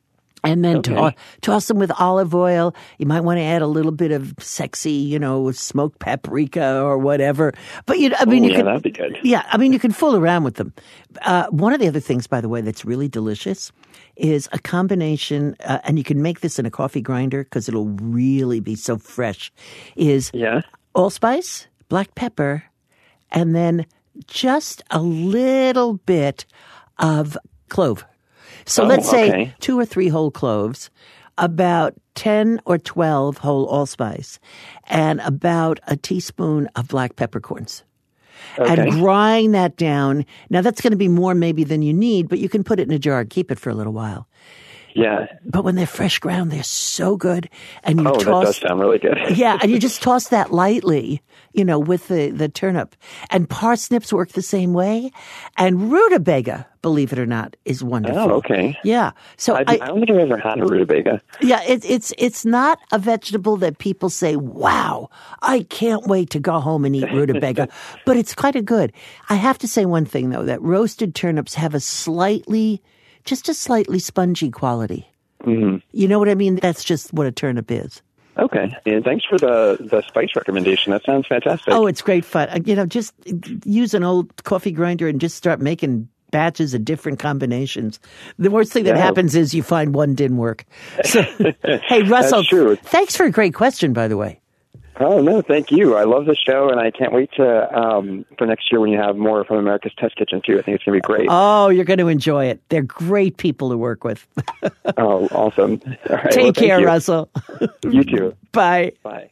And then Okay. to- toss them with olive oil. You might want to add a little bit of sexy, you know, smoked paprika or whatever. But you, I mean, Oh, you yeah, can, that'd be good. yeah, I mean, you can fool around with them. Uh, one of the other things, by the way, that's really delicious is a combination, uh, and you can make this in a coffee grinder because it'll really be so fresh. Is Yeah. allspice, black pepper, and then just a little bit of clove. So Oh, let's say okay. two or three whole cloves, about ten or twelve whole allspice, and about a teaspoon of black peppercorns. Okay. And grind that down. Now, that's going to be more maybe than you need, but you can put it in a jar and keep it for a little while. Yeah. But when they're fresh ground, they're so good. And you Oh, that toss, does sound really good. yeah, and you just toss that lightly, you know, with the, the turnip. And parsnips work the same way. And rutabaga, believe it or not, is wonderful. Oh, okay. Yeah. So I, I, I don't think I've ever had a rutabaga. yeah, it, it's it's not a vegetable that people say, wow, I can't wait to go home and eat rutabaga. But it's kind of good. I have to say one thing, though, that roasted turnips have a slightly, just a slightly spongy quality. Mm-hmm. You know what I mean? That's just what a turnip is. Okay. And thanks for the, the spice recommendation. That sounds fantastic. Oh, it's great fun. Uh, You know, just use an old coffee grinder and just start making batches of different combinations. The worst thing that Yeah. happens is you find one didn't work. So, hey, Russell, That's true. thanks for a great question, by the way. Oh, no, thank you. I love the show, and I can't wait to um, for next year when you have more from America's Test Kitchen, too. I think it's going to be great. Oh, you're going to enjoy it. They're great people to work with. Oh, awesome. All right, Take well, thank care, you. Russell. You too. Bye. Bye.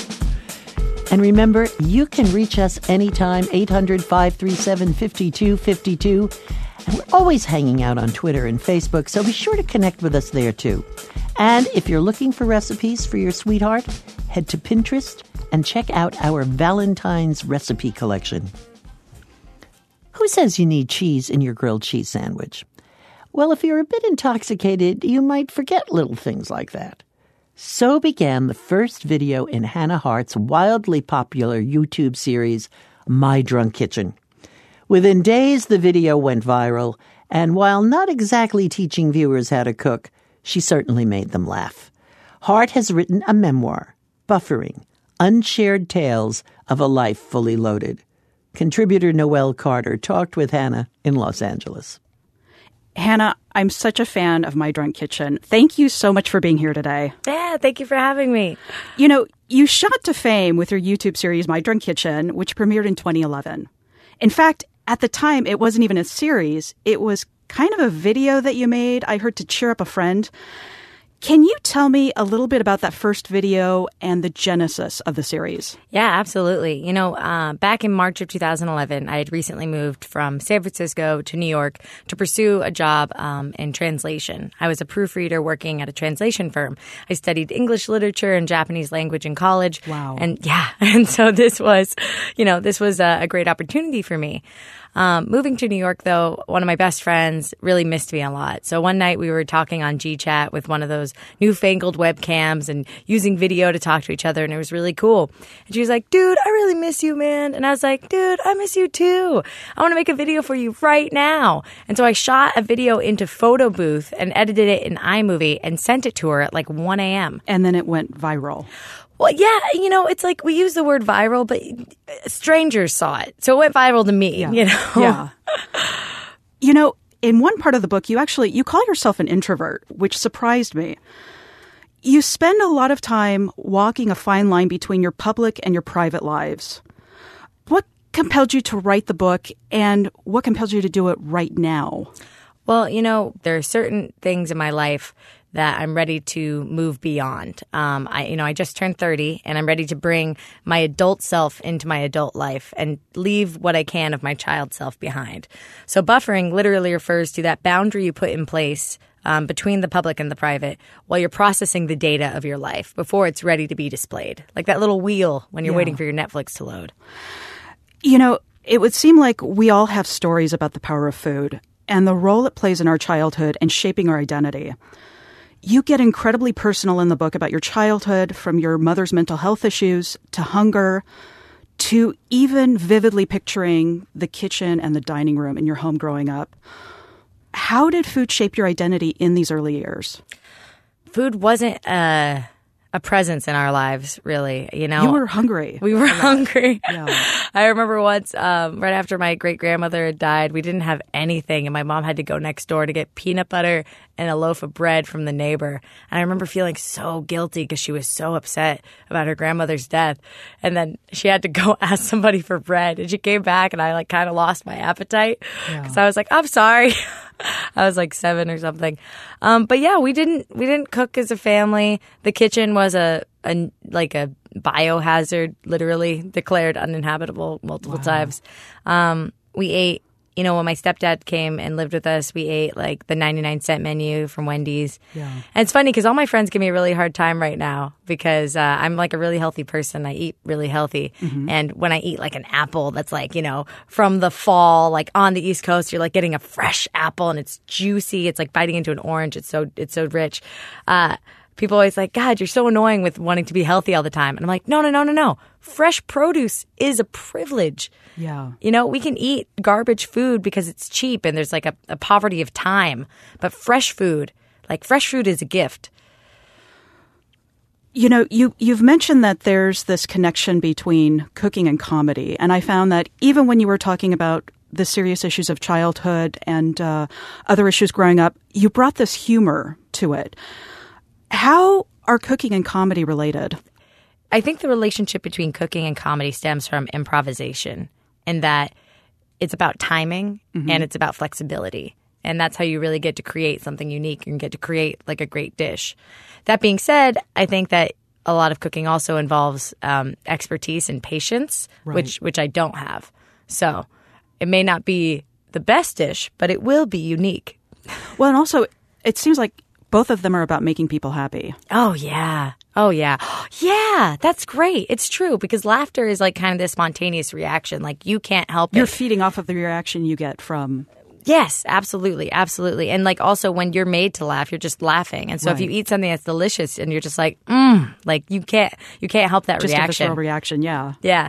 And remember, you can reach us anytime, eight hundred, five three seven, five two five two. And we're always hanging out on Twitter and Facebook, so be sure to connect with us there too. And if you're looking for recipes for your sweetheart, head to Pinterest and check out our Valentine's recipe collection. Who says you need cheese in your grilled cheese sandwich? Well, if you're a bit intoxicated, you might forget little things like that. So began the first video in Hannah Hart's wildly popular YouTube series, My Drunk Kitchen. Within days, the video went viral, and while not exactly teaching viewers how to cook, she certainly made them laugh. Hart has written a memoir, Buffering, Unshared Tales of a Life Fully Loaded. Contributor Noelle Carter talked with Hannah in Los Angeles. Hannah, I'm such a fan of My Drunk Kitchen. Thank you so much for being here today. Yeah, thank you for having me. You know, you shot to fame with your YouTube series, My Drunk Kitchen, which premiered in twenty eleven. In fact, at the time, it wasn't even a series. It was kind of a video that you made, I heard, to cheer up a friend. Can you tell me a little bit about that first video and the genesis of the series? Yeah, absolutely. You know, uh, back in March of two thousand eleven, I had recently moved from San Francisco to New York to pursue a job um, in translation. I was a proofreader working at a translation firm. I studied English literature and Japanese language in college. Wow. And yeah, and so this was, you know, this was a, a great opportunity for me. Um, moving to New York, though, one of my best friends really missed me a lot. So one night we were talking on GChat with one of those newfangled webcams and using video to talk to each other, and it was really cool. And she was like, dude, I really miss you, man. And I was like, dude, I miss you too. I want to make a video for you right now. And so I shot a video into Photo Booth and edited it in iMovie and sent it to her at like one a.m. And then it went viral. Well, yeah, you know, it's like we use the word viral, but strangers saw it. So it went viral to me, yeah. you know? Yeah. You know, in one part of the book, you actually, you call yourself an introvert, which surprised me. You spend a lot of time walking a fine line between your public and your private lives. What compelled you to write the book, and what compelled you to do it right now? Well, you know, there are certain things in my life that I'm ready to move beyond. Um, I, you know, I just turned thirty, and I'm ready to bring my adult self into my adult life and leave what I can of my child self behind. So buffering literally refers to that boundary you put in place um, between the public and the private while you're processing the data of your life before it's ready to be displayed. Like that little wheel when you're Yeah. waiting for your Netflix to load. You know, it would seem like we all have stories about the power of food and the role it plays in our childhood and shaping our identity. You get incredibly personal in the book about your childhood, from your mother's mental health issues to hunger to even vividly picturing the kitchen and the dining room in your home growing up. How did food shape your identity in these early years? Food wasn't uh, a presence in our lives, really. You know, You were hungry. We were hungry. Yeah. I remember once, um, right after my great-grandmother had died, we didn't have anything, and my mom had to go next door to get peanut butter and a loaf of bread from the neighbor. And I remember feeling so guilty because she was so upset about her grandmother's death. And then she had to go ask somebody for bread, and she came back, and I like kind of lost my appetite because I was like, I'm sorry. I was like seven or something. Um, but yeah, we didn't we didn't cook as a family. The kitchen was a, a like a biohazard, literally declared uninhabitable multiple Wow. times. Um, we ate, you know, when my stepdad came and lived with us, we ate like the ninety-nine cent menu from Wendy's. Yeah. And it's funny because all my friends give me a really hard time right now because uh, I'm like a really healthy person. I eat really healthy. Mm-hmm. And when I eat like an apple that's like, you know, from the fall, like on the East Coast, you're like getting a fresh apple and it's juicy. It's like biting into an orange. It's so, it's so rich. Uh, People always like, God, you're so annoying with wanting to be healthy all the time. And I'm like, no, no, no, no, no. Fresh produce is a privilege. Yeah. You know, we can eat garbage food because it's cheap and there's like a, a poverty of time. But fresh food, like fresh food is a gift. You know, you, you've mentioned that there's this connection between cooking and comedy. And I found that even when you were talking about the serious issues of childhood and uh, other issues growing up, you brought this humor to it. How are cooking and comedy related? I think the relationship between cooking and comedy stems from improvisation, in that it's about timing Mm-hmm. and it's about flexibility. And that's how you really get to create something unique and get to create like a great dish. That being said, I think that a lot of cooking also involves um, expertise and patience, Right. which which I don't have. So it may not be the best dish, but it will be unique. Well, and also, it seems like Both of them are about making people happy. Oh, yeah. Oh, yeah. Yeah, that's great. It's true because laughter is like kind of this spontaneous reaction. Like you can't help it. You're feeding off of the reaction you get from... Yes, absolutely. Absolutely. And like also when you're made to laugh, you're just laughing. And so Right. if you eat something that's delicious and you're just like, mmm, like you can't, you can't help that Just reaction. a visceral reaction, yeah. Yeah.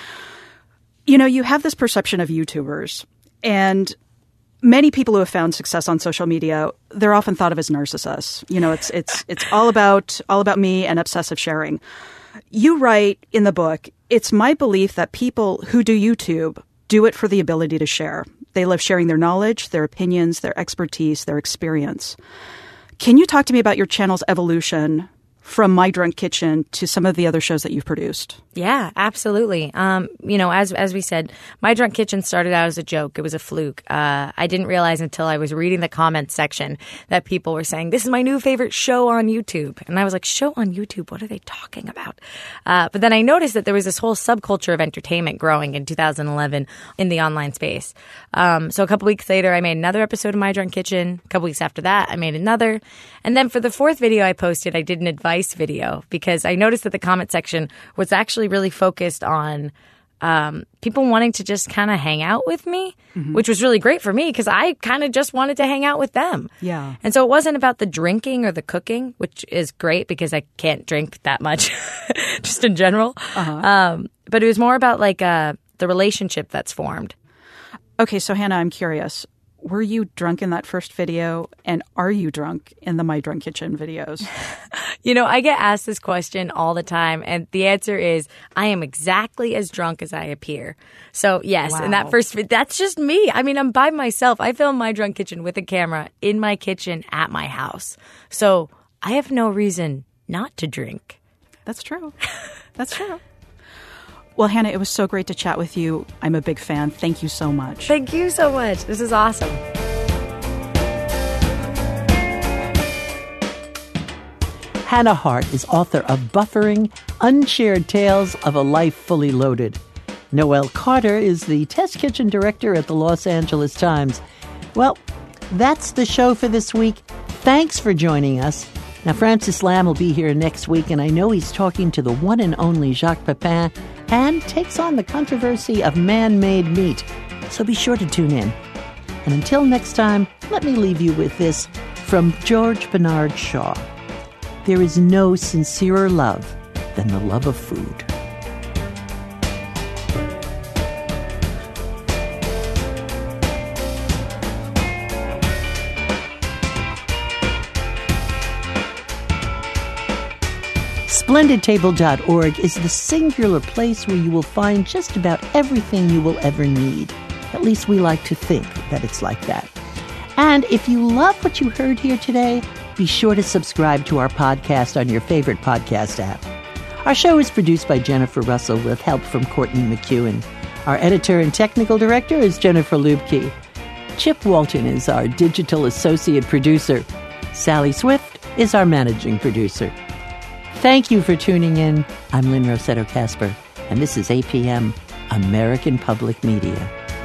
You know, you have this perception of YouTubers, and many people who have found success on social media, they're often thought of as narcissists. You know, it's it's it's all about all about me and obsessive sharing. You write in the book, it's my belief that people who do YouTube do it for the ability to share. They love sharing their knowledge, their opinions, their expertise, their experience. Can you talk to me about your channel's evolution from My Drunk Kitchen to some of the other shows that you've produced? Yeah, absolutely. Um, you know, as as we said, My Drunk Kitchen started out as a joke. It was a fluke. Uh, I didn't realize until I was reading the comments section that people were saying, this is my new favorite show on YouTube. And I was like, show on YouTube? What are they talking about? Uh, but then I noticed that there was this whole subculture of entertainment growing in two thousand eleven in the online space. Um, so a couple weeks later, I made another episode of My Drunk Kitchen. A couple weeks after that, I made another. And then for the fourth video I posted, I did an advice video because I noticed that the comment section was actually really focused on um, people wanting to just kind of hang out with me, Mhm. which was really great for me because I kind of just wanted to hang out with them. Yeah. And so it wasn't about the drinking or the cooking, which is great because I can't drink that much just in general. Uh-huh. Um, but it was more about like uh, the relationship that's formed. Okay, so Hannah, I'm curious. Were you drunk in that first video, and are you drunk in the My Drunk Kitchen videos? You know, I get asked this question all the time, and the answer is I am exactly as drunk as I appear. So, yes, in that Wow. first video, that's just me. I mean, I'm by myself. I film My Drunk Kitchen with a camera in my kitchen at my house. So I have no reason not to drink. That's true. That's true. Well, Hannah, it was so great to chat with you. I'm a big fan. Thank you so much. Thank you so much. This is awesome. Hannah Hart is author of Buffering, Unshared Tales of a Life Fully Loaded. Noelle Carter is the test kitchen director at the Los Angeles Times. Well, that's the show for this week. Thanks for joining us. Now, Francis Lamb will be here next week, and I know he's talking to the one and only Jacques Pepin and takes on the controversy of man-made meat. So be sure to tune in. And until next time, let me leave you with this from George Bernard Shaw. There is no sincerer love than the love of food. Splendid Table dot org is the singular place where you will find just about everything you will ever need. At least we like to think that it's like that. And if you love what you heard here today, be sure to subscribe to our podcast on your favorite podcast app. Our show is produced by Jennifer Russell with help from Courtney McEwen. Our editor and technical director is Jennifer Lubke. Chip Walton is our digital associate producer. Sally Swift is our managing producer. Thank you for tuning in. I'm Lynn Rossetto Kasper, and this is A P M, American Public Media.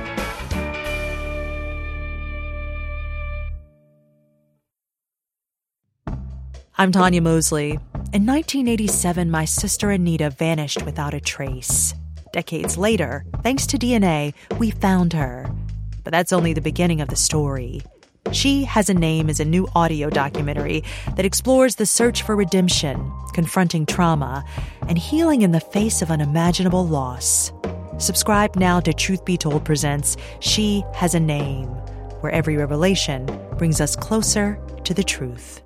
I'm Tanya Mosley. In nineteen eighty-seven, my sister Anita vanished without a trace. Decades later, thanks to D N A, we found her. But that's only the beginning of the story. She Has a Name is a new audio documentary that explores the search for redemption, confronting trauma, and healing in the face of unimaginable loss. Subscribe now to Truth Be Told presents She Has a Name, where every revelation brings us closer to the truth.